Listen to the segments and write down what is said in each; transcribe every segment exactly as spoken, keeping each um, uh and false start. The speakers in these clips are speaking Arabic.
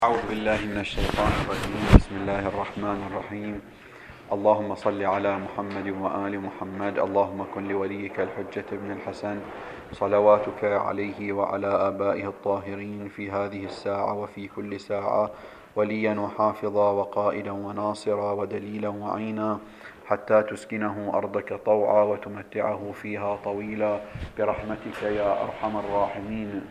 أعوذ بالله من الشيطان الرجيم. بسم الله الرحمن الرحيم. اللهم صل على محمد وآل محمد. اللهم كن لوليك الحجة ابن الحسن صلواتك عليه وعلى آبائه الطاهرين في هذه الساعة وفي كل ساعة وليا وحافظا وقائدا وناصرا ودليلا وعينا حتى تسكنه أرضك طوعا وتمتعه فيها طويلا برحمتك يا أرحم الراحمين.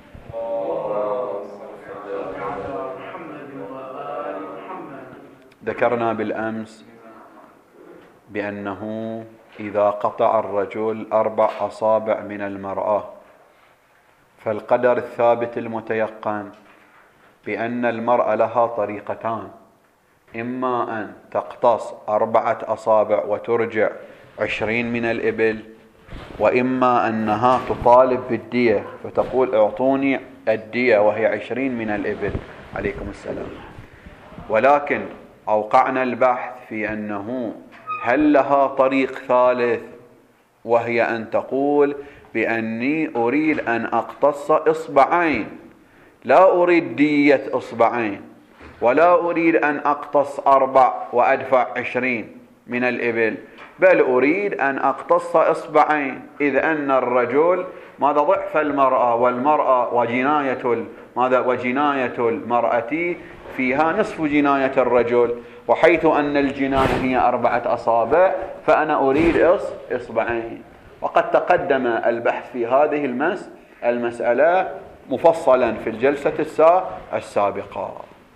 ذكرنا بالأمس بأنه إذا قطع الرجل أربع أصابع من المرأة فالقدر الثابت المتيقن بأن المرأة لها طريقتان: إما أن تقتص أربعة أصابع وترجع عشرين من الإبل، وإما أنها تطالب بالدية فتقول اعطوني الدية وهي عشرين من الإبل. عليكم السلام. ولكن أوقعنا البحث في أنه هل لها طريق ثالث، وهي أن تقول بأني أريد أن أقتص إصبعين، لا أريد دية إصبعين، ولا أريد أن أقتص أربع وأدفع عشرين من الإبل، بل أريد أن أقتص إصبعين، إذ أن الرجل ماذا ضعف المرأة، والمرأة وجناية ماذا وجناية المرأة فيها نصف جناية الرجل، وحيث أن الجناية هي أربعة أصابع فأنا أريد إصبعين. وقد تقدم البحث في هذه المس المسألة مفصلا في الجلسة السابقة.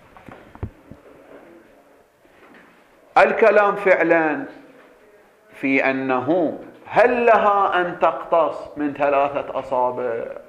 الكلام فعلا في أنه هل لها أن تقتص من ثلاثة أصابع؟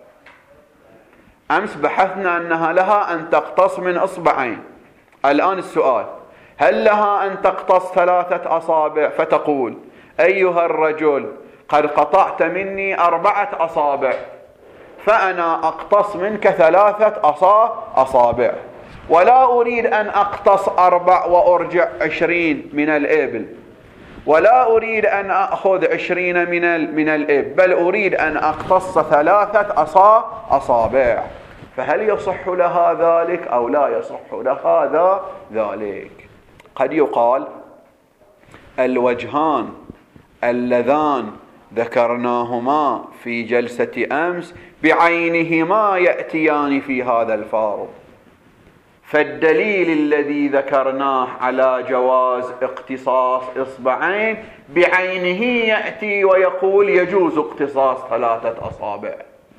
أمس بحثنا أنها لها أن تقتص من إصبعين. الآن السؤال: هل لها أن تقتص ثلاثة أصابع فتقول أيها الرجل قد قطعت مني أربعة أصابع فأنا أقتص منك ثلاثة أصابع، ولا أريد أن أقتص أربع وأرجع عشرين من الإبل، ولا أريد أن أخذ عشرين من من الإبل، بل أريد أن أقتص ثلاثة أصابع، فهل يصح لها ذلك أو لا يصح لها ذلك؟ قد يقال الوجهان اللذان ذكرناهما في جلسة أمس بعينهما يأتيان في هذا الفارق، فالدليل الذي ذكرناه على جواز اقتصاص إصبعين بعينه يأتي ويقول يجوز اقتصاص ثلاثة أصابع،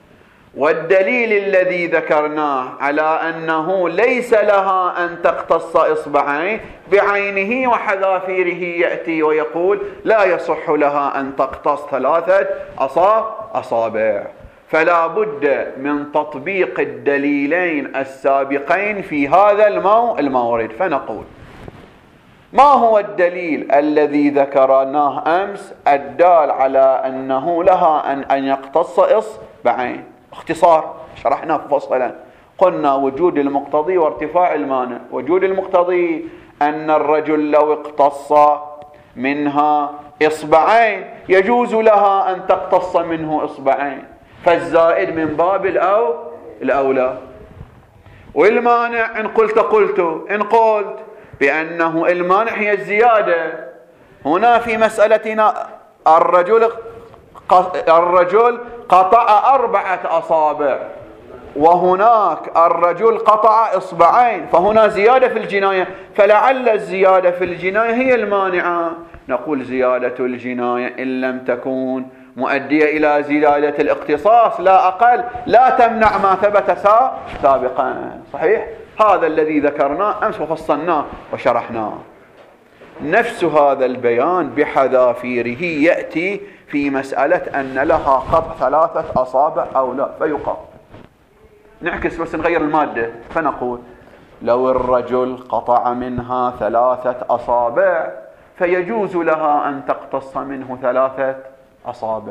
والدليل الذي ذكرناه على أنه ليس لها أن تقتص إصبعين بعينه وحذافيره يأتي ويقول لا يصح لها أن تقتص ثلاثة أصابع. فلا بد من تطبيق الدليلين السابقين في هذا المورد. فنقول: ما هو الدليل الذي ذكرناه أمس الدال على أنه لها أن أن يقتص إصبعين؟ اختصار شرحنا مفصلا، قلنا وجود المقتضي وارتفاع المانع. وجود المقتضي أن الرجل لو اقتص منها إصبعين يجوز لها أن تقتص منه إصبعين، فالزائد من باب الأو الأولى. والمانع إن قلت قلت إن قلت بأنه المانع هي الزيادة. هنا في مسألتنا الرجل الرجل قطع أربعة أصابع، وهناك الرجل قطع إصبعين، فهنا زيادة في الجناية، فلعل الزيادة في الجناية هي المانعة. نقول زيادة الجناية إن لم تكون مؤدية إلى زيادة الاقتصاص لا أقل لا تمنع ما ثبت سابقا. صحيح؟ هذا الذي ذكرناه أمس وفصلناه وشرحناه. نفس هذا البيان بحذافيره يأتي في مسألة أن لها قطع ثلاثة أصابع أو لا. فيقال نعكس بس نغير المادة، فنقول لو الرجل قطع منها ثلاثة أصابع فيجوز لها أن تقتص منه ثلاثة أصابع،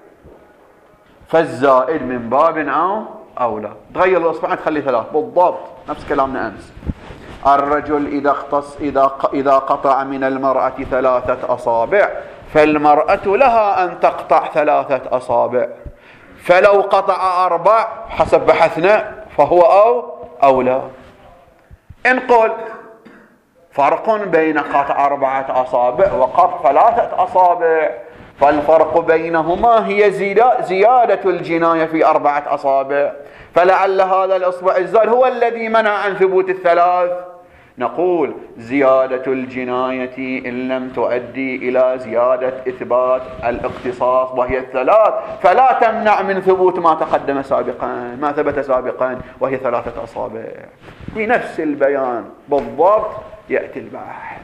فالزائد من باب أو أولى. تغير الأصبعين تخلي ثلاث بالضبط، نفس كلامنا أمس. الرجل إذا اختص إذا إذا قطع من المرأة ثلاثة أصابع فالمرأة لها أن تقطع ثلاثة أصابع، فلو قطع أربع حسب بحثنا فهو أو أولى. إن قلت فرق بين قطع أربعة أصابع وقطع ثلاثة أصابع، فالفرق بينهما هي زيادة الجناية في أربعة أصابع، فلعل هذا الإصبع الزائد هو الذي منع عن ثبوت الثلاث. نقول زيادة الجناية إن لم تؤدي إلى زيادة إثبات الاقتصاص وهي الثلاث فلا تمنع من ثبوت ما تقدم سابقا، ما ثبت سابقا وهي ثلاثة أصابع. بنفس البيان بالضبط يأتي الباحث.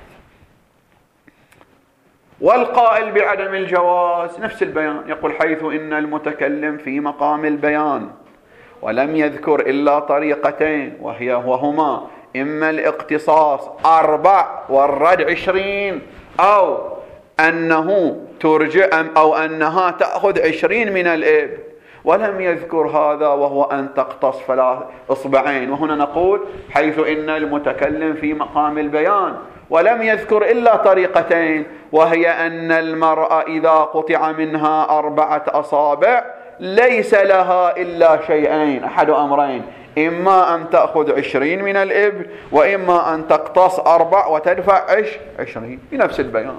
والقائل بعدم الجواز نفس البيان، يقول حيث إن المتكلم في مقام البيان ولم يذكر إلا طريقتين وهي وهما إما الاقتصاص أربع والرد عشرين، أو أنه ترجع أو أنها تأخذ عشرين من الإبل، ولم يذكر هذا وهو أن تقتص ثلاث إصبعين. وهنا نقول حيث إن المتكلم في مقام البيان ولم يذكر إلا طريقتين، وهي أن المرأة إذا قطع منها أربعة أصابع ليس لها إلا شيئين، أحد أمرين، إما أن تأخذ عشرين من الإبل وإما أن تقتص أربع وتدفع عش عشرين بنفس البيان.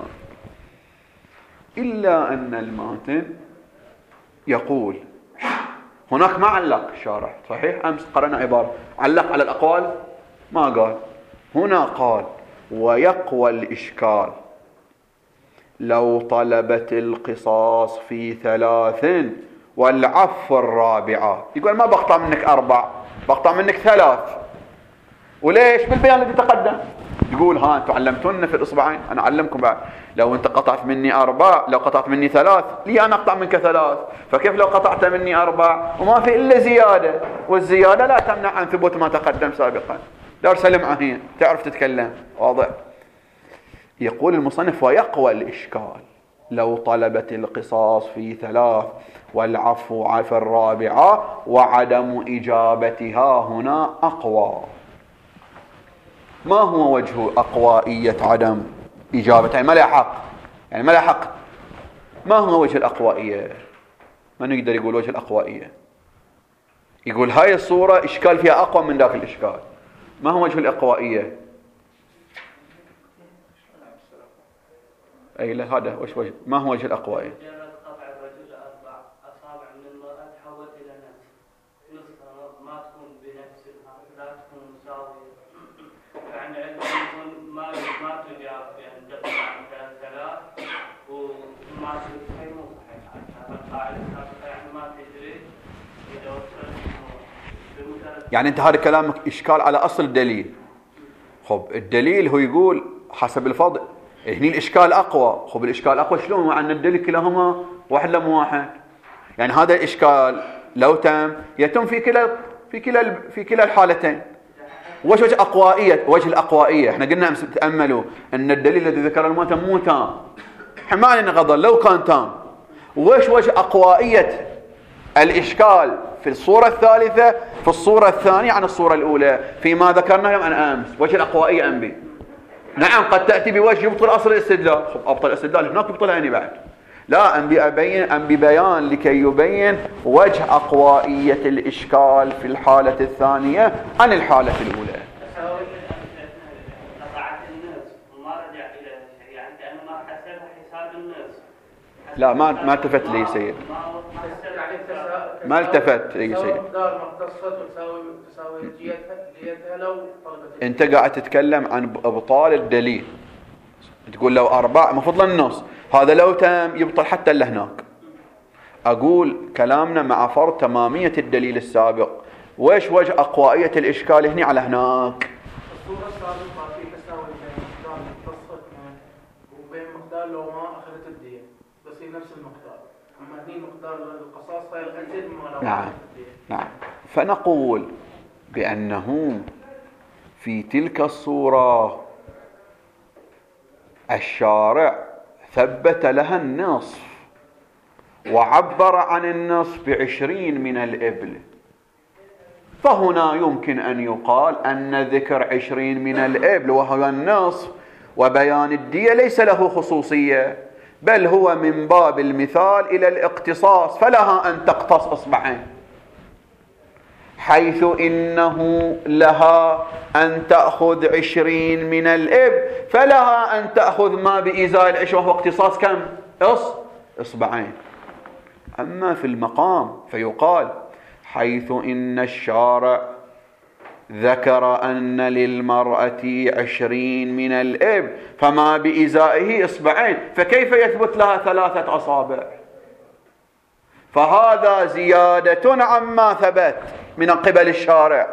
إلا أن الماتن يقول هناك ما علق الشارح، صحيح أمس قرأنا عبارة علق على الأقوال ما قال، هنا قال ويقوى الإشكال لو طلبت القصاص في ثلاث والعفو الرابعة. يقول ما بقطع منك أربع، بقطع منك ثلاث. وليش؟ بالبيان الذي تقدم. يقول ها أنتم علمتونا في الإصبعين، أنا أعلمكم بعد. لو أنت قطعت مني أربع، لو قطعت مني ثلاث، لي أنا أقطع منك ثلاث، فكيف لو قطعت مني أربع وما في إلا زيادة، والزيادة لا تمنع عن ثبوت ما تقدم سابقا. دار سلم عهين تعرف تتكلم واضح. يقول المصنف ويقوى الإشكال لو طلبت القصاص في ثلاث والعفو في الرابعة وعدم إجابتها هنا أقوى. ما هو وجه أقوائية عدم إجابتها؟ يعني ما لها حق، يعني ما لها حق. ما هو وجه الأقوائية؟ من يقدر يقول وجه الأقوائية؟ يقول هاي الصورة إشكال فيها أقوى من ذاك الإشكال. ما هو وجه الأقوائية؟ أي لا هذا وش وجه؟ ما هو وجه الأقوائية؟ يعني أنت هذا كلامك إشكال على أصل الدليل. خب الدليل هو يقول حسب الفضل، هني الإشكال أقوى. خب الإشكال أقوى شلون مع أن الدليل كلاهما واحد لم واحد؟ يعني هذا الإشكال لو تم يتم في كلا في كلا في كلا الحالتين. وش وجه أقوائية؟ وجه الأقوائية احنا قلنا أمس تأملوا أن الدليل الذي ذكر الموتى مو تام، ما علينا غضل لو كان تام. وش وجه أقوائية الإشكال في الصورة الثالثة في الصورة الثانية عن الصورة الأولى فيما ذكرناه يوم عن أمس؟ وجه الأقوائية أنبي نعم قد تأتي بوجه يبطل أصل الاستدلال. خب أبطل الاستدلال هناك يبطلها هني بعد. لا أنبي أبين أنبي بيان لكي يبين وجه أقوائية الإشكال في الحالة الثانية عن الحالة الأولى. لا ما ما التفت لي سيد، ما التفت لي سيد. انت قاعد تتكلم عن ابطال الدليل، تقول لو اربع مفضل النص، هذا لو تم يبطل حتى اللي هناك. اقول كلامنا مع فرض تمامية الدليل السابق، ويش وجه اقوائية الاشكال هنا على هناك؟ الصورة السابقة في تساوي بين مقدار مختص وبين مقدار لو ما اخذت الدية بصير نفس المقدار، اما هني مقدار القصاص صار ازيد مما لو نعم اخذت الدية. نعم. فنقول بأنه في تلك الصورة الشارع ثبت لها النصف وعبر عن النصف بعشرين من الإبل، فهنا يمكن أن يقال أن ذكر عشرين من الإبل وهو النصف وبيان الدية ليس له خصوصية، بل هو من باب المثال إلى الاقتصاص، فلها أن تقتص إصبعين. حيث إنه لها أن تأخذ عشرين من الإبل فلها أن تأخذ ما بإزاء العشرة وهو اقتصاص كم؟ إص إصبعين. أما في المقام فيقال حيث إن الشارع ذكر أن للمرأة عشرين من الإبل فما بإزائه إصبعين، فكيف يثبت لها ثلاثة أصابع؟ فهذا زيادة عما ثبت من قبل الشارع،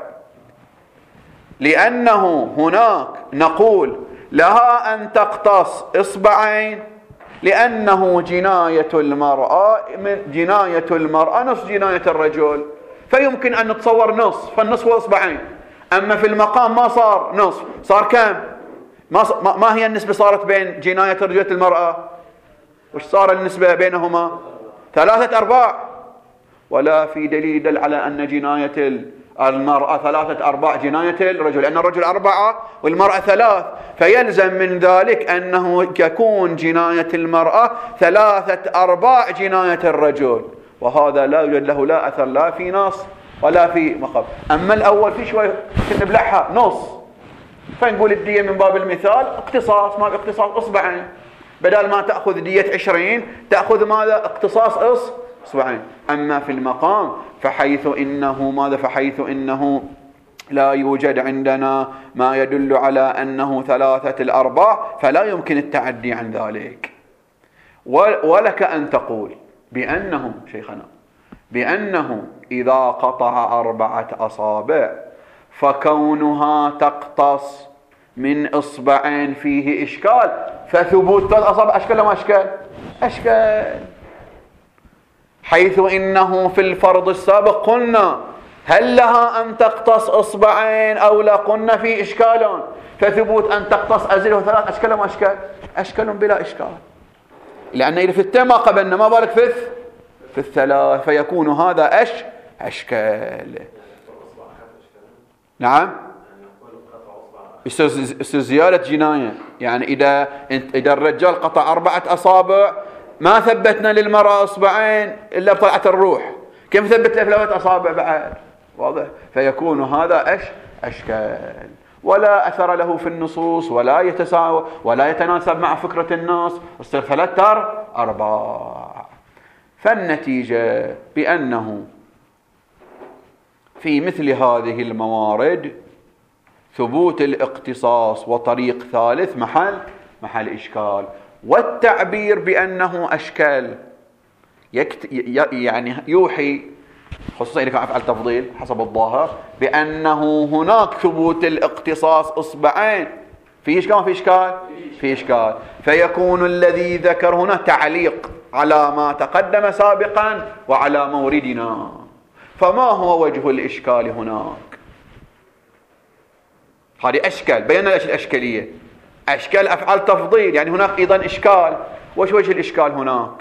لأنه هناك نقول لها أن تقتص إصبعين لأنه جناية المرأة من جناية المرأة نصف جناية الرجل، فيمكن أن نتصور نصف، فالنصف هو إصبعين. أما في المقام ما صار نصف، صار كم؟ ما, ص... ما هي النسبة صارت بين جناية الرجل والمرأة؟ وش صار النسبة بينهما؟ ثلاثة أرباع، ولا في دليل يدل على أن جناية المرأة ثلاثة أرباع جناية الرجل، لأن الرجل أربعة والمرأة ثلاث، فيلزم من ذلك أنه يكون جناية المرأة ثلاثة أرباع جناية الرجل، وهذا لا يوجد له لا أثر لا في نص ولا في مقام. أما الأول في شوي كنا بلحها نص، فنقول الدية من باب المثال اقتصاص، ما باقتصاص إصبعين، بدل ما تأخذ دية عشرين تأخذ ماذا؟ اقتصاص إص إصبعين. أما في المقام فحيث إنه ماذا؟ فحيث إنه لا يوجد عندنا ما يدل على أنه ثلاثة الأرباع فلا يمكن التعدي عن ذلك. ولك أن تقول بأنه شيخنا بأنه إذا قطع أربعة أصابع فكونها تقتص من إصبعين فيه إشكال، فثبوت ثلاث أصابع أشكال ما أشكال؟ أشكال. حيث إنه في الفرض السابق قلنا هل لها أن تقتص إصبعين أو لا؟ قلنا في إشكال، فثبوت أن تقتص أزله ثلاث أشكال ما أشكال؟ أشكال بلا إشكال، لأن إذا في التين ما قبلنا ما بالك في في الثلاث، فيكون هذا أش أشكال. نعم يصير زيادة جناية، يعني إذا إذا الرجال قطع أربعة أصابع ما ثبتنا للمرأة أصبعين إلا بطلعة الروح، كيف ثبت له ثلاثة أصابع بعد؟ واضح؟ فيكون هذا أش أشكال ولا أثر له في النصوص ولا يتساوى ولا يتناسب مع فكرة النص، يصير ثلاثة أرباع. فالنتيجة بأنه في مثل هذه الموارد ثبوت الاقتصاص وطريق ثالث محل محل إشكال، والتعبير بأنه أشكال يكت... يعني يوحي خصوصا إذا كان أفعل تفضيل حسب الظاهر بأنه هناك ثبوت الاقتصاص إصبعين في إشكال في إشكال في إشكال، فيكون الذي ذكر هنا تعليق على ما تقدم سابقا وعلى موردنا. فما هو وجه الإشكال هناك؟ هذه أشكال، بينا ليش الأشكالية؟ أشكال أفعال تفضيل، يعني هناك أيضا إشكال. وش وجه الإشكال هناك؟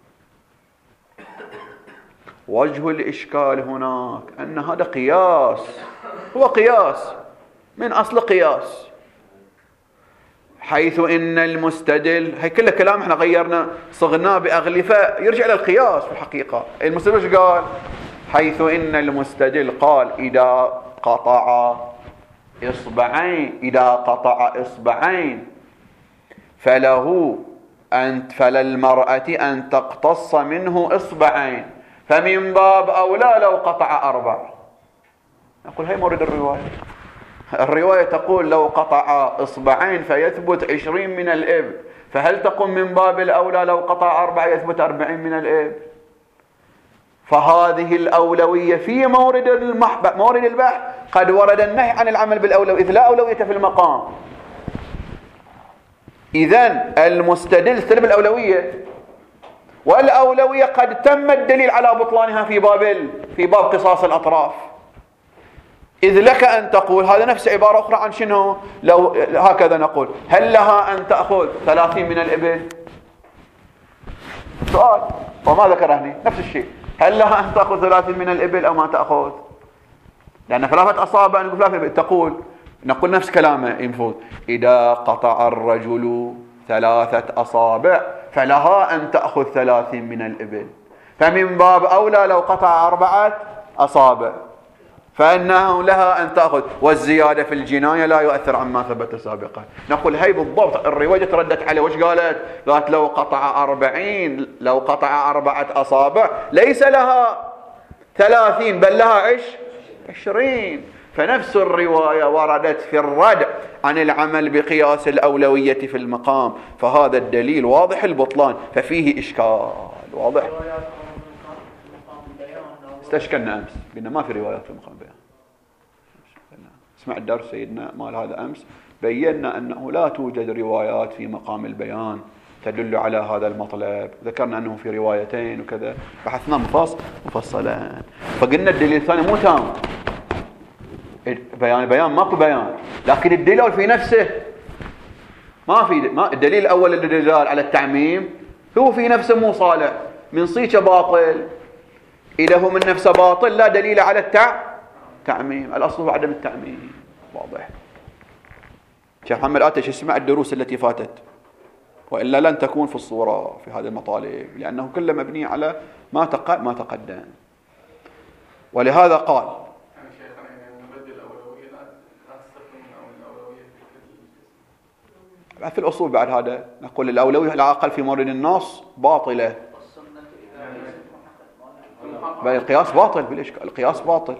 وجه الإشكال هناك أن هذا قياس، هو قياس من أصل قياس، حيث إن المستدل، هي كله كلام احنا غيرنا صغناه بأغلفة يرجع إلى القياس. في الحقيقة المستدل وش قال؟ حيث إن المستدل قال إذا قطع إصبعين إذا قطع إصبعين فله أن فللمرأة أن تقتص منه إصبعين، فمن باب أولى لو قطع أربع. نقول هي مورد الرواية. الرواية تقول لو قطع إصبعين فيثبت عشرين من الإبل، فهل تقول من باب الأولى لو قطع أربع يثبت أربعين من الإبل؟ فهذه الأولوية في مورد المحبة مورد البحث قد ورد النهي عن العمل بالأولوية إذ لا أولوية في المقام. إذن المستدل استلم الأولوية، والأولوية قد تم الدليل على بطلانها في باب في باب قصاص الأطراف. إذ لك أن تقول هذا نفس عبارة أخرى عن شنو؟ لو هكذا نقول هل لها أن تأخذ ثلاثين من الإبل؟ سؤال، وما ذكر هنا نفس الشيء، هل لها أن تأخذ ثلاثين من الإبل أو ما تأخذ؟ لأن ثلاثة أصابع نقول ثلاثة تقول نقول نفس كلامه ينفذ إذا قطع الرجل ثلاثة أصابع فلها أن تأخذ ثلاثين من الإبل، فمن باب أولى لو قطع أربعة أصابع. فإنه لها أن تأخذ، والزيادة في الجناية لا يؤثر عما ثبت سابقا. نقول هي بالضبط الرواية تردت عليه. وش قالت؟ قالت لو قطع أربعين، لو قطع أربعة أصابع ليس لها ثلاثين بل لها عش عشرين. فنفس الرواية وردت في الردع عن العمل بقياس الأولوية في المقام، فهذا الدليل واضح البطلان، ففيه إشكال واضح. استشكلنا أمس قلنا ما في روايات في مقام البيان. اسمع الدرس سيدنا مال هذا أمس، بينا أنه لا توجد روايات في مقام البيان تدل على هذا المطلب. ذكرنا أنه في روايتين وكذا، بحثنا مفصل مفصلا. فقلنا الدليل الثاني مو تام، بيان بيان ماكو بيان، لكن الدليل في نفسه ما في ما الدليل الأول اللي دل على التعميم هو في نفسه مو صالح، من صيته باطل. إذا هو من نفسه باطل لا دليل على التعميم، الأصل هو عدم التعميم. واضح. شيخ محمد آتش اسمع الدروس التي فاتت، وإلا لن تكون في الصورة في هذه المطالب، لأنه كله مبني على ما تق... ما تقدم. ولهذا قال في الأصول بعد هذا نقول الأولوية على الأقل في مورد النص باطلة، بل القياس باطل بالإشكال. القياس باطل.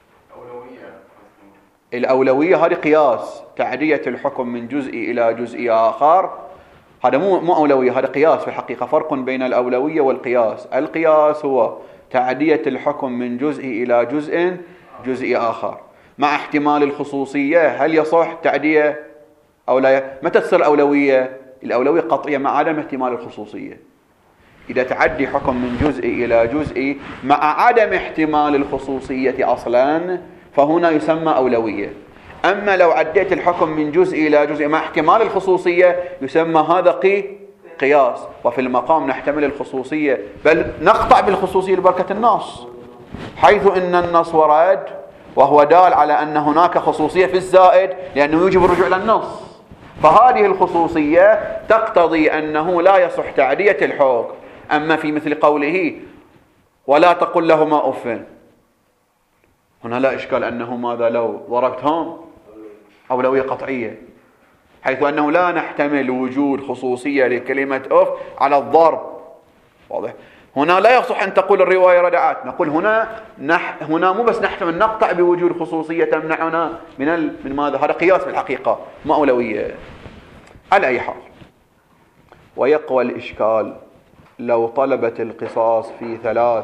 الأولوية هذه قياس، تعدية الحكم من جزء إلى جزء آخر، هذا مو مو أولوية، هذا قياس. في الحقيقة فرق بين الأولوية والقياس. القياس هو تعدية الحكم من جزء إلى جزء جزء آخر مع احتمال الخصوصية. هل يصح تعدية أو لا؟ متى تصير أولوية؟ الأولوية قطعية مع عدم احتمال الخصوصية. إذا تعدي حكم من جزء إلى جزء مع عدم احتمال الخصوصية أصلا فهنا يسمى أولوية. أما لو عديت الحكم من جزء إلى جزء مع احتمال الخصوصية يسمى هذا قي قياس. وفي المقام نحتمل الخصوصية، بل نقطع بالخصوصية لبركة النص، حيث إن النص ورد وهو دال على أن هناك خصوصية في الزائد لأنه يجب الرجوع إلى النص. فهذه الخصوصية تقتضي أنه لا يصح تعدية الحكم. أما في مثل قوله ولا تقل لهما أف، هنا لا إشكال أنه ماذا لو ضربتهم أولوية قطعية، حيث أنه لا نحتمل وجود خصوصية لكلمة أف على الضرب. واضح. هنا لا يصح أن تقول الرواية ردعات، نقول هنا نح هنا مو بس نحتمل نقطع بوجود خصوصية تمنعنا من ال... من ماذا؟ هذا قياس في الحقيقة ما أولوية. على أي حال، ويقوى الإشكال لو طلبت القصاص في ثلاث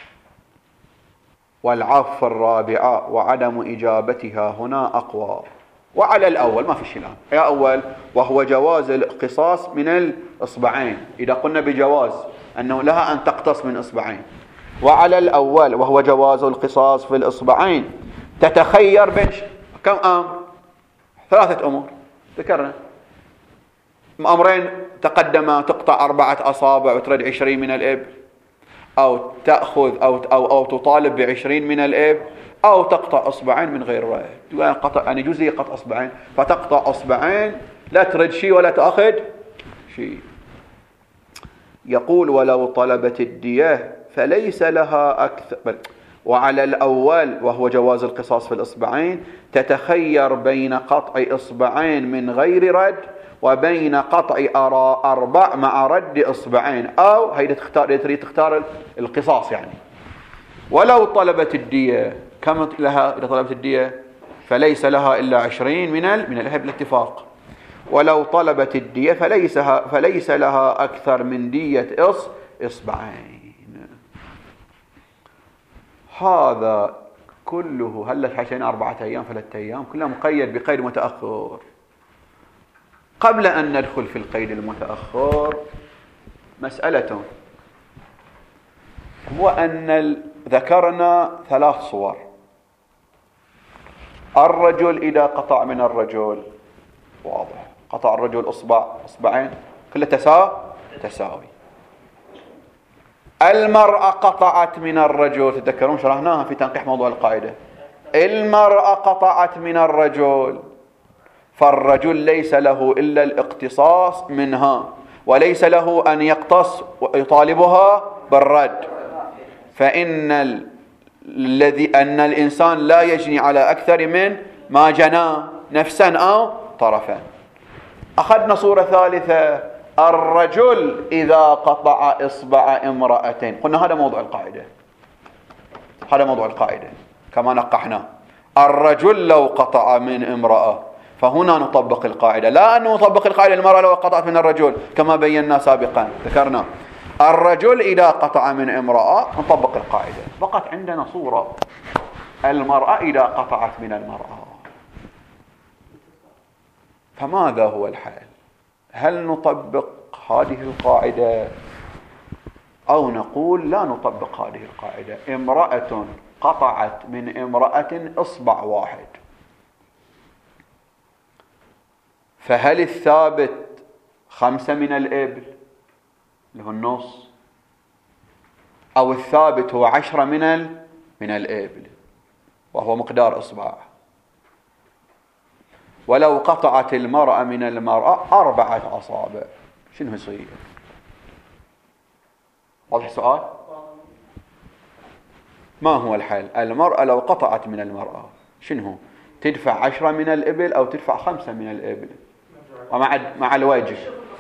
والعف الرابعة وعدم إجابتها هنا أقوى. وعلى الأول ما في شيء الآن. يا أول وهو جواز القصاص من الإصبعين، إذا قلنا بجواز أنه لها أن تقتص من إصبعين. وعلى الأول وهو جواز القصاص في الإصبعين تتخير بين كم أمر؟ ثلاثة أمور ذكرنا. أمرين تقدم، تقطع أربعة أصابع وترد عشرين من الإبل، أو تأخذ أو أو أو تطالب بعشرين من الإبل، أو تقطع أصبعين من غير رأي. يعني قطع يعني جزئي قطع أصبعين، فتقطع أصبعين لا ترد شيء ولا تأخذ شيء. يقول ولو طلبت الدية فليس لها أكثر بل وعلى الأول وهو جواز القصاص في الإصبعين تتخير بين قطع إصبعين من غير رد وبين قطع أربع مع رد إصبعين، أو هيدا تختار تريد تختار القصاص يعني. ولو طلبت الدية كم لها؟ إذا طلبت الدية فليس لها إلا عشرين من ال من الإبل بالاتفاق. ولو طلبت الدية فليس فليس لها أكثر من دية إص إصبعين. هذا كله هل حيثين أربعة أيام ثلاثة أيام كله مقيد بقيد متأخر. قبل أن ندخل في القيد المتأخر مسألة، هو أن ذكرنا ثلاث صور. الرجل إذا قطع من الرجل واضح، قطع الرجل إصبع إصبعين كله تساوي تساوي. المرأة قطعت من الرجل، تتذكرون شرحناها في تنقيح موضوع القاعدة. المرأة قطعت من الرجل، فالرجل ليس له إلا الاقتصاص منها، وليس له أن يقتص ويطالبها بالرد. فإن الذي أن الإنسان لا يجني على أكثر من ما جنى نفسا أو طرفا. أخذنا صورة ثالثة، الرجل إذا قطع إصبع امرأة، قلنا هذا موضوع القاعدة، هذا موضوع القاعدة كما نقحنا. الرجل لو قطع من امرأة، فهنا نطبق القاعدة، لا أن نطبق القاعدة المرأة لو قطعت من الرجل كما بينا سابقا ذكرنا. الرجل إذا قطع من امرأة نطبق القاعدة. بقت عندنا صورة، المرأة إذا قطعت من المرأة، فماذا هو الحل؟ هل نطبق هذه القاعدة أو نقول لا نطبق هذه القاعدة؟ امرأة قطعت من امرأة إصبع واحد، فهل الثابت خمسة من الإبل اللي هو النص، أو الثابت هو عشرة من ال... من الإبل وهو مقدار إصبع؟ ولو قطعت المرأة من المرأة أربعة أصابع شنو يصير؟ واضح السؤال؟ ما هو الحل؟ المرأة لو قطعت من المرأة شنو؟ تدفع عشرة من الإبل أو تدفع خمسة من الإبل؟ ومع مع الوجه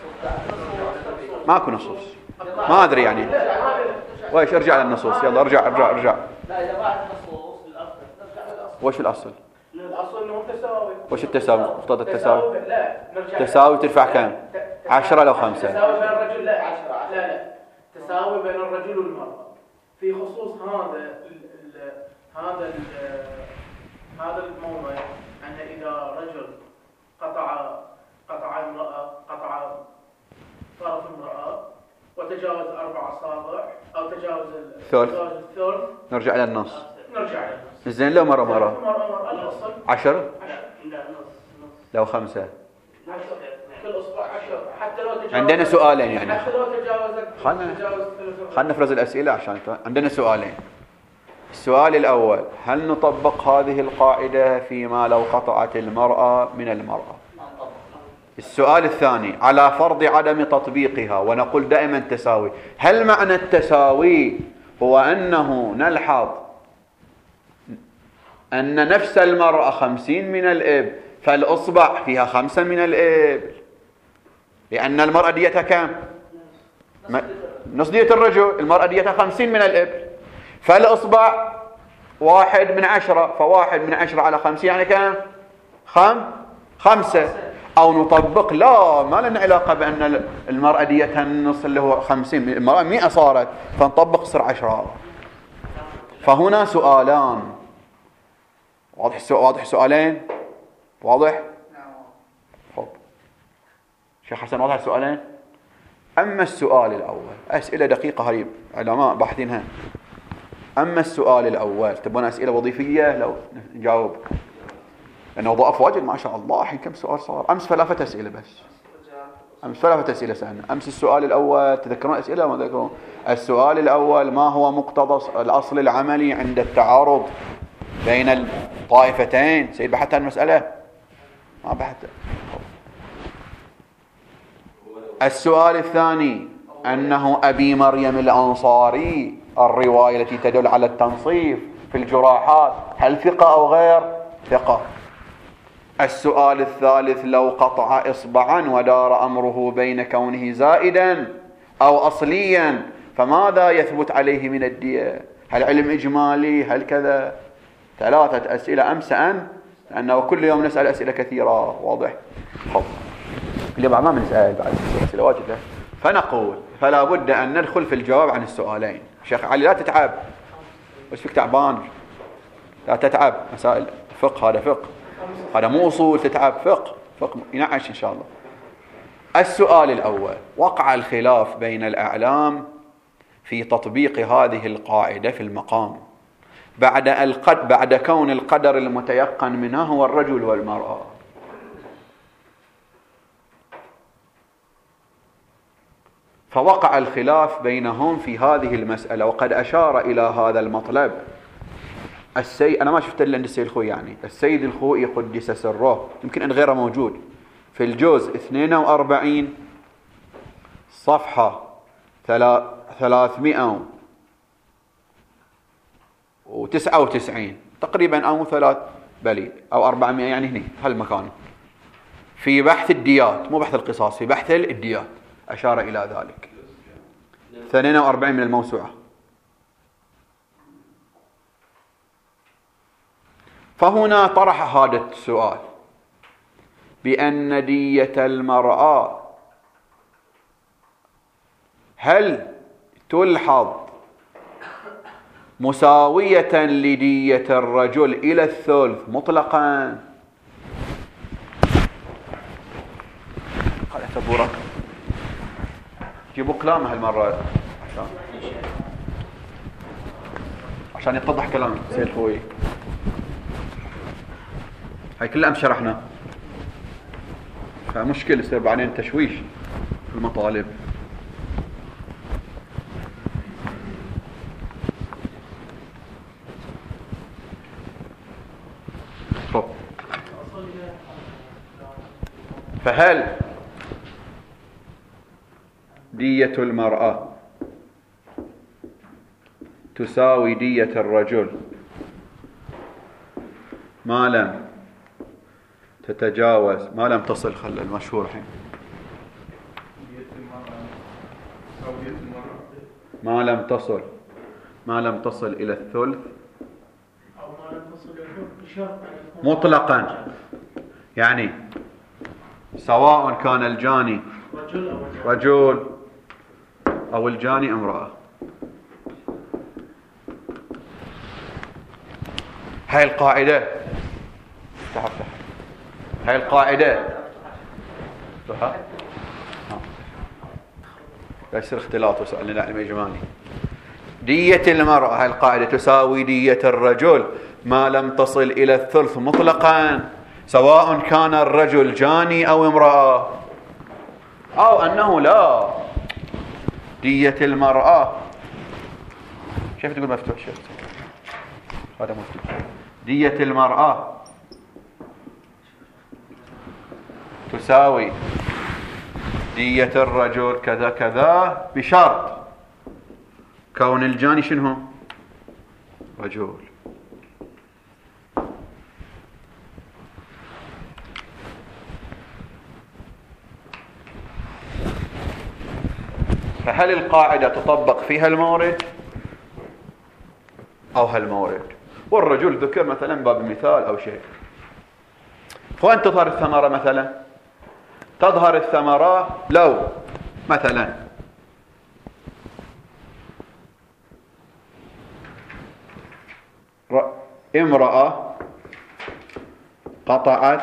ماكو نصوص، ما أدري يعني. ويش ارجع للنصوص، يلا ارجع ارجع ارجع. لا إذا ما عندنا نصوص الأصل نرجع للأصل. وش الأصل؟ الأصل إنه تساوي. وش التساوي؟ مقتضى التساوي؟ لا نرجع. تساوي تدفع كم؟ عشرة لو خمسة. تساوي بين الرجل لا عشرة. لا لا تساوي بين الرجل والمرأة في خصوص هذا ال ال هذا ال هذا الموضوع، أن إذا رجل قطع قطع امرأة قطع طرف امرأة وتجاوز أربع أصابع أو تجاوز الثلث نرجع إلى النص. نرجع إلى النص. زين لو مرة مرة مرة مرة الأصل عشر لا نص نص لو خمسة كل أصبع عشر حتى لو تجاوز. عندنا سؤالين يعني، حتى لو تجاوزت خلنا خلنا نفرز الأسئلة عشان عندنا سؤالين. السؤال الأول، هل نطبق هذه القاعدة فيما لو قطعت المرأة من المرأة؟ السؤال الثاني، على فرض عدم تطبيقها ونقول دائما تساوي، هل معنى التساوي هو أنه نلحظ أن نفس المرأة خمسين من الإبل فالأصبع فيها خمسة من الإبل، لأن المرأة ديتها كم؟ نص دية الرجل، المرأة ديتها خمسين من الإبل، فالأصبع واحد من عشرة، فواحد من عشرة على خمسين يعني كم؟ خم خمسة. أو نطبق لا ما لنا علاقة بأن المرأة ديتها النص اللي هو خمسين، المرأة مئة صارت فنطبق صر عشرة. فهنا سؤالان، واضح السؤال؟ واضح السؤالين؟ واضح؟ خب شيخ حسن واضح السؤالين؟ أما السؤال الأول، أسئلة دقيقة هاي علماء باحثينها. أما السؤال الأول، تبون أسئلة وظيفية لو نجاوب، لأنه ضعف واجد ما شاء الله. الحين كم سؤال صار؟ أمس ثلاثة أسئلة بس، أمس ثلاثة أسئلة سألنا. أمس السؤال الأول تذكرون أسئلة ما تذكرون؟ السؤال الأول، ما هو مقتضى الأصل العملي عند التعارض بين الطائفتين؟ سيد بحثت المسألة؟ ما بحثت. السؤال الثاني، أنه أبي مريم الأنصاري الرواية التي تدل على التنصيف في الجراحات هل ثقة أو غير ثقة؟ السؤال الثالث، لو قطع إصبعا ودار أمره بين كونه زائدا أو أصليا فماذا يثبت عليه من الدية؟ هل علم إجمالي؟ هل كذا؟ ثلاثة أسئلة أمس أن لأنه كل يوم نسأل أسئلة كثيرة. واضح؟ خب اللي بعد ما بنسأل بعد أسئلة واجدة، فنقول فلا بد أن ندخل في الجواب عن السؤالين. شيخ علي لا تتعب، وش فيك تعبان؟ لا تتعب، مسائل فقه، هذا فقه، هذا مو أصول تتعب، فقه فقه ينعش إن شاء الله. السؤال الأول، وقع الخلاف بين الأعلام في تطبيق هذه القاعدة في المقام بعد القد بعد كون القدر المتيقن منها هو الرجل والمرأة. فوقع الخلاف بينهم في هذه المسألة، وقد أشار إلى هذا المطلب السيد، أنا ما شفت إلا عند السيد الخوئي، يعني السيد الخوئي قدس سره، يمكن أن غيره موجود، في الجزء اثنين وأربعين صفحة ثلاثمائة وتسعة وتسعين تقريبا أو ثلاث بليد أو أربعمائة، يعني هني هالمكان في بحث الديات، مو بحث القصاص، في بحث الديات أشار إلى ذلك. اثنين وأربعين من الموسوعة. فهنا طرح هذا السؤال بأن دية المرأة هل تلحظ مساوية لدية الرجل إلى الثلث مطلقا؟ خلي اعتبرك جيبوا كلامه هالمرة عشان عشان يتضح كلام سيد خوي. هاي كلها أمس شرحنا، فمشكلة يصير بعدين تشويش في المطالب. طب فهل دية المرأة تساوي دية الرجل ما لم تتجاوز ما لم تصل، خل المشهور الحين، ما لم تصل ما لم تصل إلى الثلث أو ما لم تصل إلى الثلث بشرط مطلقا، يعني سواء كان الجاني رجل أو الجاني امرأة. هاي القاعدة تفتح هاي القاعدة صح؟ لا يصير اختلاط وسألنا نعلم إجمالي. دية المرأة هاي القاعدة تساوي دية الرجل ما لم تصل إلى الثلث مطلقا، سواء كان الرجل جاني أو امرأة، أو أنه لا دية المرأة شايف تقول مفتوح شيء هذا مفتوح. دية المرأة تساوي دية الرجل كذا كذا بشرط كون الجاني شنو؟ رجل. فهل القاعدة تطبق في هالمورد أو هالمورد؟ والرجل ذكر مثلا باب مثال أو شيء. وأن تظهر الثمرة مثلا، تظهر الثمرة لو مثلا امرأة قطعت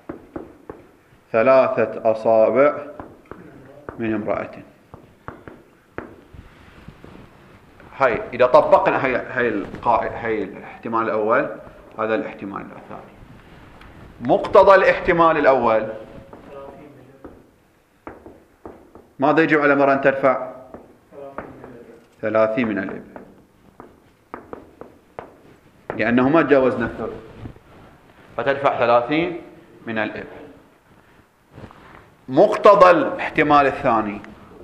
ثلاثة أصابع من امرأة. هاي إذا طبقنا هاي هاي القاعدة، هاي الاحتمال الأول، هذا الاحتمال الثاني. مقتضى الاحتمال الأول ماذا يجب على المرأة أن تدفع؟ ثلاثين من الإبل، لأنه ما تجاوزنا الثلث، فتدفع ثلاثين من الإبل. مقتضى الاحتمال الثاني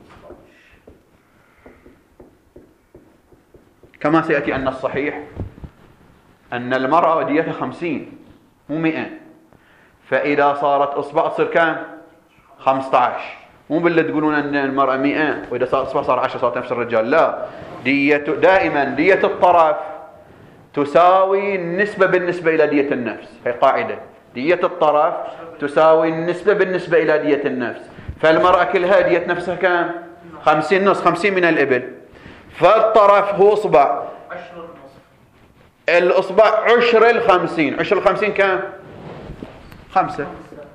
كما سيأتي أن الصحيح أن المرأة ديتها خمسين مو مئة، فإذا صارت أصبع تصير كم؟ خمسة عشر. مو بالله تقولون أن المرأة مئة وإذا صار أصبع صار عشرة صارت نفس الرجال، لا، دية دائما دية الطرف تساوي النسبة بالنسبة إلى دية النفس. هي قاعدة، دية الطرف تساوي النسبة بالنسبة إلى دية النفس. فالمرأة كلها دية نفسها كم؟ خمسين نص، خمسين من الإبل، فالطرف هو أصبع، الأصبع عشر الخمسين، عشر الخمسين كم؟ خمسة،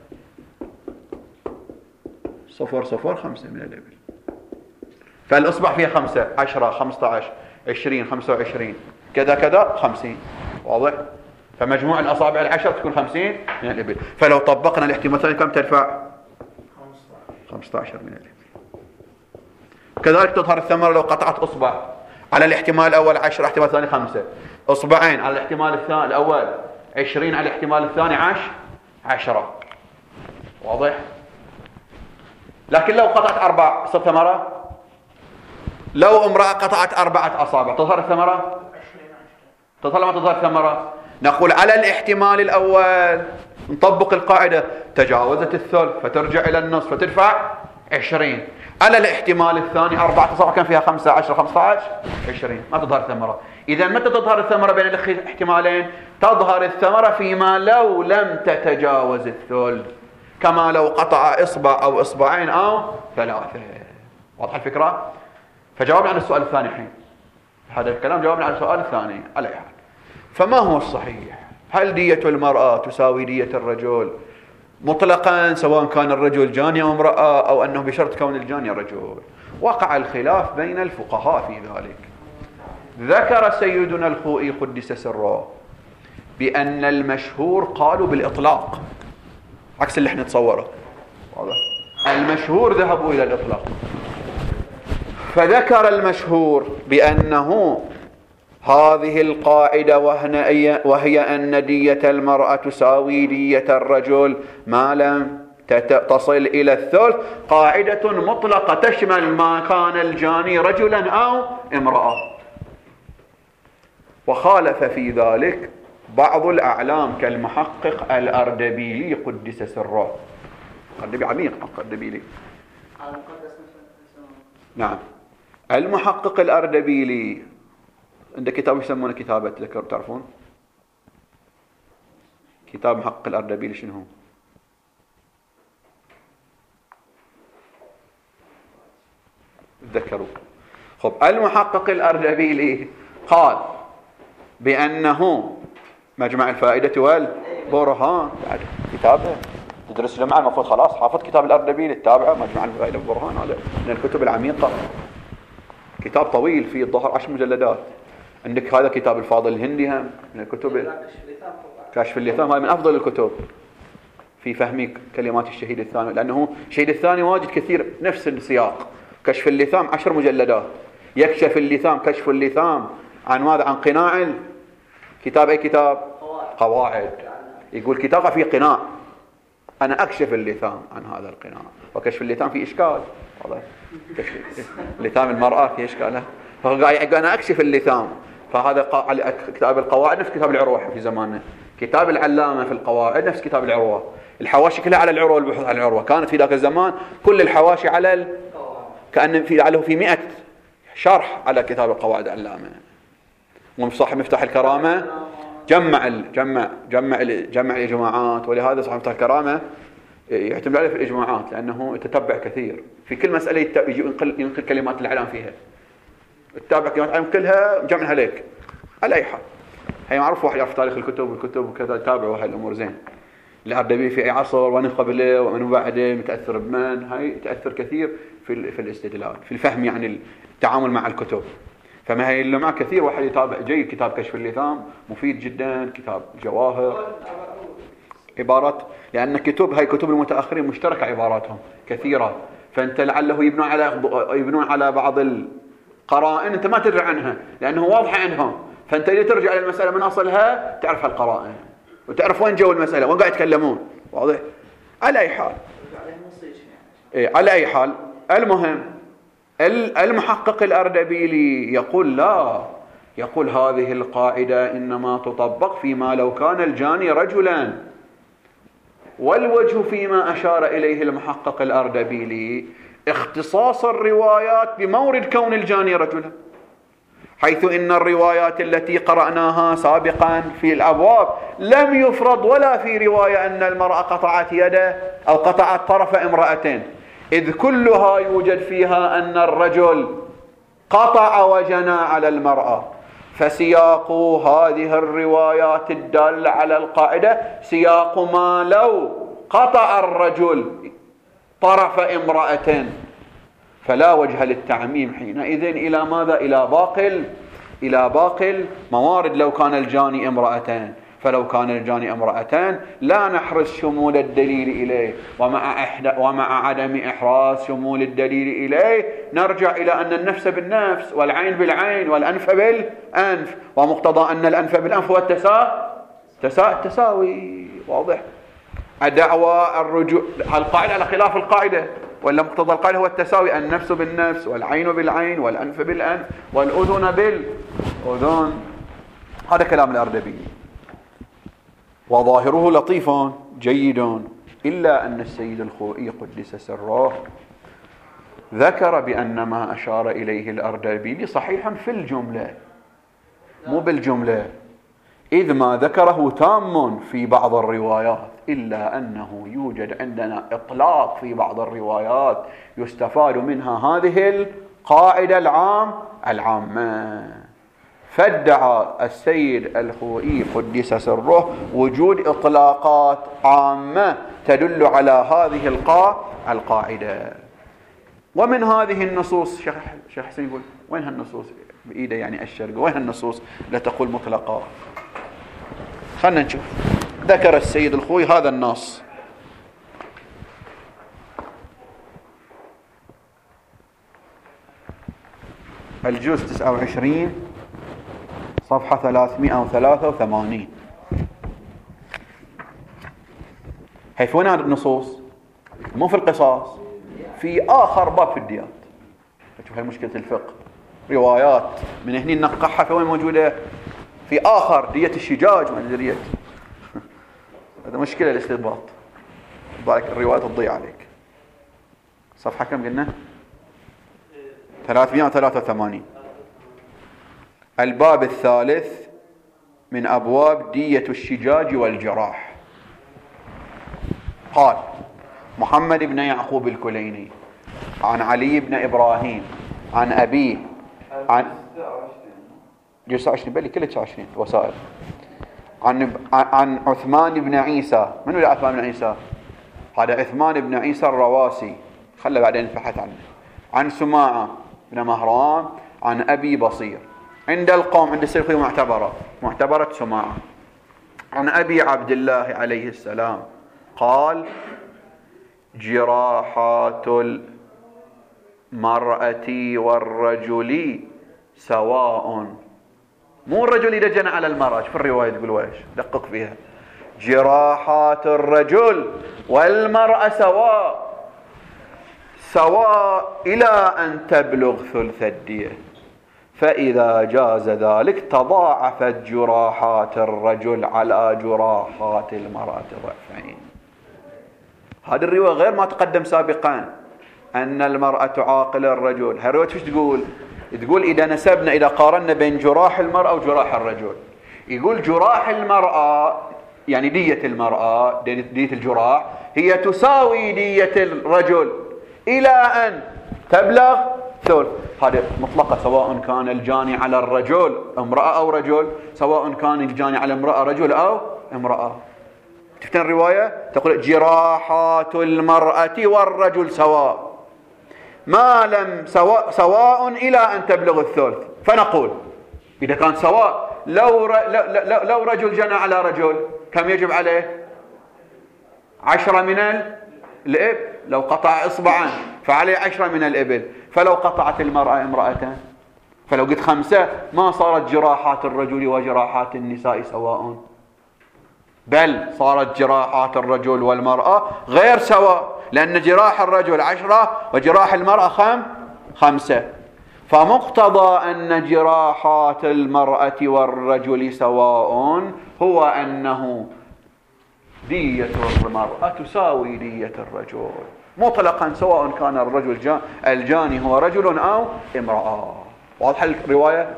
صفر صفر خمسة من الإبل. فالأصبع فيها خمسة، عشرة، خمسة عشر، عشرين، خمسة وعشرين، كذا كذا خمسين. واضح؟ فمجموع الأصابع العشر تكون خمسين من الإبل. فلو طبقنا الاحتمالين كم تدفع؟ خمسة عشر من الإبل. كذلك تظهر الثمرة لو قطعت أصبع، على الاحتمال الأول عشرة، الاحتمال الثاني خمسة، أصبعين على الاحتمال الثاني الأول عشرين، على الاحتمال الثاني عشر، عشرة. واضح؟ لكن لو قطعت أربع صار ثمرة. لو امرأة قطعت أربعة أصابع تظهر الثمرة تظهر ما تظهر ثمرة؟ نقول على الاحتمال الأول نطبق القاعدة تجاوزت الثلث فترجع إلى النصف فتدفع عشرين. على الاحتمال الثاني أربعة تصور كان فيها خمسة عشر خمسة عشر عشرين ما تظهر ثمرة. إذا متى تظهر الثمرة بين الاحتمالين؟ تظهر الثمرة فيما لو لم تتجاوز الثلث، كما لو قطع إصبع أو إصبعين أو ثلاثة. واضح الفكرة؟ فجاوبنا عن السؤال الثاني الحين. هذا الكلام جاوبنا عن السؤال الثاني. على أي حال، فما هو الصحيح؟ هل دية المرأة تساوي دية الرجل مطلقا سواء كان الرجل جاني أو امرأة، أو أنه بشرط كون الجاني رجل؟ وقع الخلاف بين الفقهاء في ذلك. ذكر سيدنا الخوئي قدس سره بأن المشهور قالوا بالإطلاق، عكس اللي احنا نتصوره. واضح؟ المشهور ذهبوا إلى الإطلاق، فذكر المشهور بأنه هذه القاعدة وهي أن دية المرأة تساوي دية الرجل ما لم تصل إلى الثلث قاعدة مطلقة تشمل ما كان الجاني رجلا أو امرأة. وخالف في ذلك بعض الأعلام كالمحقق الأردبيلي قدس سره. الأردبيلي عميق الأردبيلي. نعم، المحقق الأردبيلي عنده كتاب يسمونه كتابة، تذكروا تعرفون كتاب محقق الأردبيلي شنو هو؟ تذكروا. خب، المحقق الأردبيلي قال بأنه مجمع الفائدة والبرهان، يعني كتابه تدرس جماعة المفروض خلاص حافظ كتاب الأردبيلي التابعة مجمع الفائدة والبرهان. هذا من الكتب العميقة، كتاب طويل فيه الظهر عشر مجلدات. عندك هذا كتاب الفاضل الهندي هم من الكتب، كاشف اللثام هذا من أفضل الكتب في فهم كلمات الشهيد الثاني، لأنه الشهيد الثاني واجد كثير نفس السياق. كشف اللثام عشر مجلدات، يكشف اللثام كشف اللثام عن ماذا؟ عن قناع. كتاب أي كتاب؟ قواعد. يقول كتابه في قناع، أنا أكشف اللثام عن هذا القناع. وكشف اللثام في إشكال، كشف لثام المرأة في إشكاله، فقال أنا أكشف اللثام. فهذا كتاب القواعد نفس كتاب العروة في زماننا، كتاب العلامة في القواعد نفس كتاب العروة. الحواشي كلها على العروة، البحوث على العروة كانت في ذاك الزمان كل الحواشي على ال... كأن في عليه في مئة شرح على كتاب القواعد العلامة. وصاحب مفتاح الكرامة جمع ال... جمع جمع ال... جمع الإجماعات، ولهذا صاحب مفتاح الكرامة يعتمد عليه في الإجماعات لأنه يتتبع كثير في كل مسألة، يجي ينقل ينقل كلمات الإعلام فيها، التابع كلمات الإعلام كلها جمعها لك. على أي حال، هي معروف، واحد يعرف تاريخ الكتب والكتب وكذا يتابعوا هاي الأمور زين. الأردبيلي في أي عصر ومن قبله ومن بعده متأثر بمن، هاي تأثر كثير في في الاستدلال في الفهم، يعني التعامل مع الكتب. فما هي اللي معه كثير واحد يتابع جيد. كتاب كشف اللثام مفيد جدا، كتاب جواهر عبارات، لأن كتب هاي كتب المتأخرين مشتركة عباراتهم كثيرة، فأنت لعله يبنون على يبنون على بعض القرائن أنت ما تدري عنها لأنه واضحة عنهم، فأنت اللي ترجع إلى المسألة من أصلها تعرف القرائن وتعرف وين جو المسألة وين قاعد يتكلمون. واضح؟ على أي حال، إيه على أي حال، المهم المحقق الأردبيلي يقول لا، يقول هذه القاعدة إنما تطبق فيما لو كان الجاني رجلا. والوجه فيما أشار إليه المحقق الأردبيلي اختصاص الروايات بمورد كون الجاني رجلا، حيث إن الروايات التي قرأناها سابقا في الأبواب لم يفرض ولا في رواية أن المرأة قطعت يده أو قطعت طرف امرأة، إذ كلها يوجد فيها أن الرجل قطع وجنى على المرأة. فسياق هذه الروايات الدالة على القاعدة سياق ما لو قطع الرجل طرف امرأة، فلا وجه للتعميم حينئذ إلى ماذا؟ إلى باقي إلى باقي الموارد لو كان الجاني امرأتان. فلو كان الجاني امرأتان لا نحرز شمول الدليل إليه، ومع, إحدى ومع عدم إحراز شمول الدليل إليه نرجع إلى أن النفس بالنفس والعين بالعين والأنف بالأنف، ومقتضى أن الأنف بالأنف هو التسا... تسا... التساوي. واضح؟ الدعوة الرجوع القاعدة على خلاف القاعدة، ولا مقتضى القاعدة هو التساوي، النفس بالنفس والعين بالعين والأنف بالأنف والأذن بالأذن. هذا كلام الأردبيلي وظاهره لطيف جيد، إلا أن السيد الخوئي قدس سره ذكر بأن ما أشار إليه الأردبيلي صحيح في الجملة مو بالجملة، إذ ما ذكره تام في بعض الروايات، إلا أنه يوجد عندنا إطلاق في بعض الروايات يستفاد منها هذه القاعدة العام العامة. فادعى السيد الخوئي قدس سره وجود إطلاقات عامة تدل على هذه القاعدة. ومن هذه النصوص شيخ شيخ حسين يقول وين هالنصوص بإيده يعني الشرق، وين هالنصوص لا تقول مطلقة؟ خلنا نشوف. ذكر السيد الخوئي هذا النص الجزء تسعة وعشرين صفحة ثلاثمائة وثلاثة وثمانين. حيث وين هذه النصوص؟ مو في القصاص، في آخر باب في الديات. شوف هاي مشكلة الفقه، روايات من هني ننقحها في وين موجودة؟ في آخر دية الشجاج ما دية هذا مشكلة الاستنباط، بالك الروايات تضيع عليك. صفحة كم قلنا؟ ثلاثمائة وثلاثة وثمانين. الباب الثالث من أبواب دية الشجاج والجراح. قال محمد بن يعقوب الكليني عن علي بن إبراهيم عن أبيه عن تسعة وعشرين بل كله تسعة وعشرين وسائل عن عن عثمان بن عيسى. من هو عثمان بن عيسى؟ هذا عثمان بن عيسى الرواسي، خلى بعدين نبحث عنه. عن سماعة بن مهران عن أبي بصير عند القوم عند السيد الخوئي معتبرة معتبرة سماعة عن أبي عبد الله عليه السلام قال جراحات المرأة والرجل سواء. مو الرجل إذا جنى على المرأة، في الرواية تقول ويش دقق فيها. جراحات الرجل والمرأة سواء سواء إلى أن تبلغ ثلث الدية، فإذا جاز ذلك تضاعفت جراحات الرجل على جراحات المرأة ضعفين. هذه الرواية غير ما تقدم سابقا أن المرأة تعاقل الرجل. هالرواية ايش تقول؟ تقول إذا نسبنا إذا قارنا بين جراح المرأة وجراح الرجل، يقول جراح المرأة يعني دية المرأة دية الجراح هي تساوي دية الرجل إلى أن تبلغ ثلث. هذه مطلقة، سواء كان الجاني على الرجل امرأة أو رجل، سواء كان الجاني على امرأة رجل أو امرأة. تفتن الرواية تقول جراحات المرأة والرجل سواء ما لم سواء, سواء إلى أن تبلغ الثلث. فنقول إذا كان سواء لو, لو, لو رجل جنى على رجل كم يجب عليه؟ عشرة من الإبل. لو قطع إصبعا فعليه عشرة من الإبل. فلو قطعت المرأة امرأة فلو قلت خمسة ما صارت جراحات الرجل وجراحات النساء سواء، بل صارت جراحات الرجل والمرأة غير سواء، لأن جراح الرجل عشرة وجراح المرأة خم خمسة. فمقتضى أن جراحات المرأة والرجل سواء هو أنه دية المرأة تساوي دية الرجل مطلقا، سواء كان الرجل الجاني هو رجل أو امرأة. واضح الرواية؟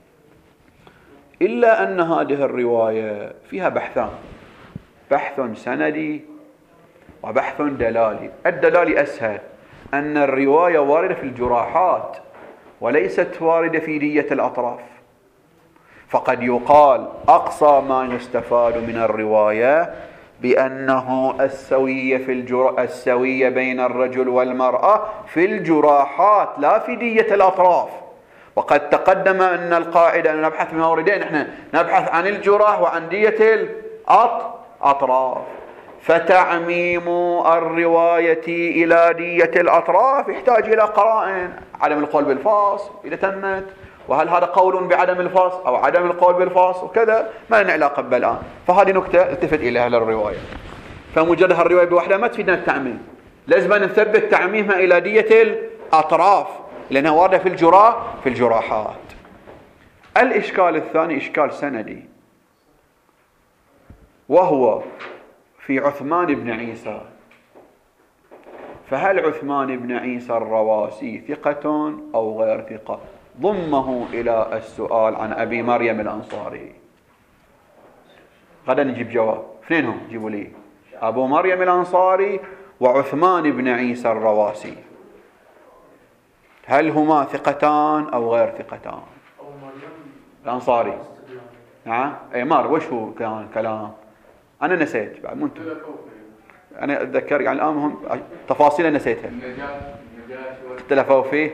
إلا أن هذه الرواية فيها بحثان، بحث سندي وبحث دلالي. الدلالي أسهل، أن الرواية واردة في الجراحات وليست واردة في دية الأطراف. فقد يقال أقصى ما يستفاد من الرواية بأنه السوية في الجر... السوية بين الرجل والمرأة في الجراحات لا في دية الأطراف. وقد تقدم أن القاعدة أن نبحث بموردين، نحن نبحث عن الجراح وعن دية الأطراف. فتعميم الرواية إلى دية الأطراف يحتاج إلى قرائن، عدم القول بالفاصل إذا تمت، وهل هذا قول بعدم الفاصل أو عدم القول بالفاصل وكذا، ما لنا علاقة بالآن. فهذه نكتة التفت إليها للرواية. فمجرد الرواية بوحدها ما تفيدنا التعميم، لازم نثبت تعميمها إلى دية الأطراف لأنها واردة في الجراح في الجراحات. الإشكال الثاني إشكال سندي، وهو في عثمان بن عيسى. فهل عثمان بن عيسى الرواسي ثقة أو غير ثقة؟ ضمه إلى السؤال عن أبي مريم الأنصاري. غدا نجيب جواب. اثنينهم جيبوا لي، أبو مريم الأنصاري وعثمان بن عيسى الرواسي، هل هما ثقتان أو غير ثقتان؟ الأنصاري نعم. أي مار وش هو كان كلام؟ أنا نسيت بعد، مو أنتم. أنا أتذكر يعني الآن هم تفاصيل نسيتها. اختلفوا فيه.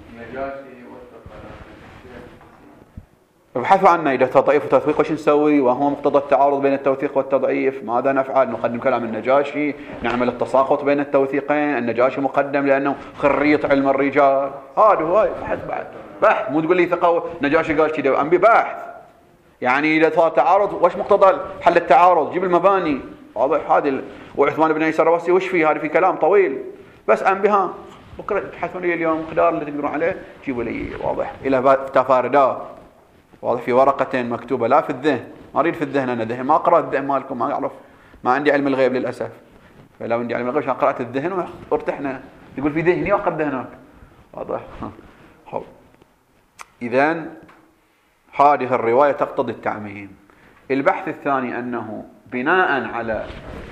ابحثوا عنه إذا تضعيف وتوثيق وش نسوي، وهو مقتضى التعارض بين التوثيق والتضعيف، ماذا نفعل؟ نقدم كلام النجاشي، نعمل التساقط بين التوثيقين، النجاشي مقدم لأنه خريط علم الرجال. هذا هو بحث بعد بحث، مو تقول لي ثقة نجاشي قال كذا، أم ببحث. يعني إذا صار تعارض وش مقتضى حل التعارض؟ جيب المباني واضح. هذا وعثمان بن عيسى الرواسي وش فيه؟ هذا في كلام طويل، بس أم بها بكرة تبحثون لي اليوم مقدار اللي تقدرون عليه جيبوا لي واضح إلى تفاردات واضح في ورقة مكتوبة، لا في الذهن. ما أريد في الذهن، أنا ذهن ما أقرأ الذهن مالكم، ما أعرف، ما عندي علم الغيب للأسف. فلو عندي علم الغيب عشان قرأت الذهن وارتحنا. يقول في ذهني وأقرأ ذهنك واضح. إذن هذه الرواية تقتضي التعميم. البحث الثاني أنه بناء على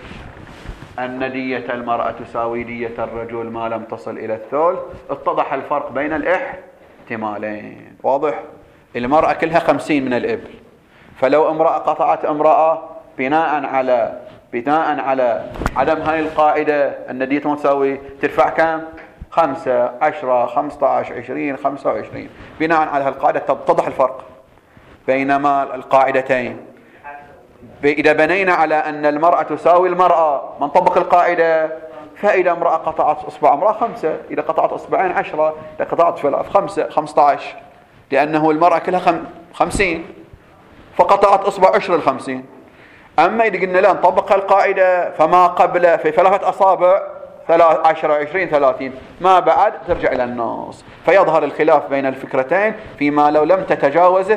أن دية المرأة تساوي دية الرجل ما لم تصل إلى الثلث، اتضح الفرق بين الاحتمالين واضح. المرأة كلها خمسين من الإبل، فلو امرأة قطعت امرأة بناء على بناء على عدم هاي القاعدة أن دية تساوي ترفع كم؟ خمسة عشرة خمسة عشر عشرين خمسة وعشرين. بناء على هالقاعدة تتضح الفرق بينما القاعدتين. إذا بنينا على أن المرأة تساوي المرأة ما نطبق القاعدة، فإذا امرأة قطعت إصبع امرأة خمسة، إذا قطعت إصبعين عشرة، إذا قطعت ثلاث خمسة خمسة عشر، لأنه المرأة كلها خم... خمسين فقطعت إصبع عشر الخمسين. أما إذا قلنا لا نطبق القاعدة فما قبل في ثلاثة أصابع ثلاث عشرة عشرين ثلاثين، ما بعد ترجع إلى النص، فيظهر الخلاف بين الفكرتين فيما لو لم تتجاوز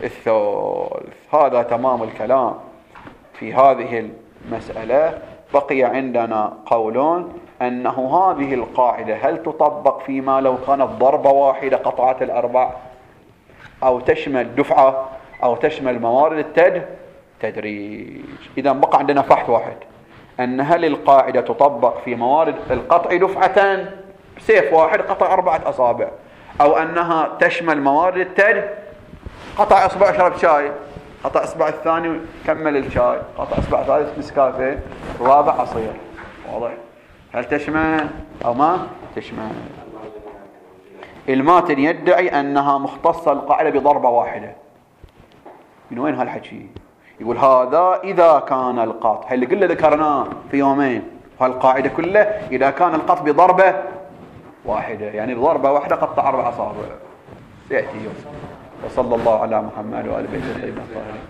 الثلث. هذا تمام الكلام في هذه المسألة. بقي عندنا قولون أنه هذه القاعدة هل تطبق فيما لو كانت ضربة واحدة قطعت الأربع، أو تشمل دفعة، أو تشمل موارد التد تدريج. إذا بقى عندنا فحث واحد، أن هل القاعدة تطبق في موارد القطع دفعة سيف واحد قطع أربعة أصابع، أو أنها تشمل موارد التد قطع إصبع شرب شاي، قطع إصبع الثاني كمل الشاي، قطع إصبع ثالث نسكافيه، رابع عصير. واضح؟ هل تشمل أو ما تشمل؟ الماتن يدعي أنها مختصة القاعدة بضربة واحدة. من وين هالحكي؟ يقول هذا إذا كان القط، هل اللي قلنا ذكرناه في يومين، هالقاعدة كلها إذا كان القط بضربة واحدة، يعني بضربة واحدة قطع أربع أصابع. سيأتي يوم. وصلى الله على محمد وآل بيته الطيبين الطاهرين.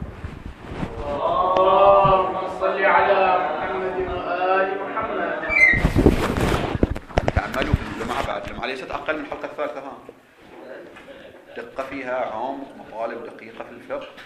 اللهم صل على محمد وآل محمد. تعملوا في مع بعض، ليست أقل من الحلقة الثالثة. ها دقة فيها عمق، مطالب دقيقة في الفقه.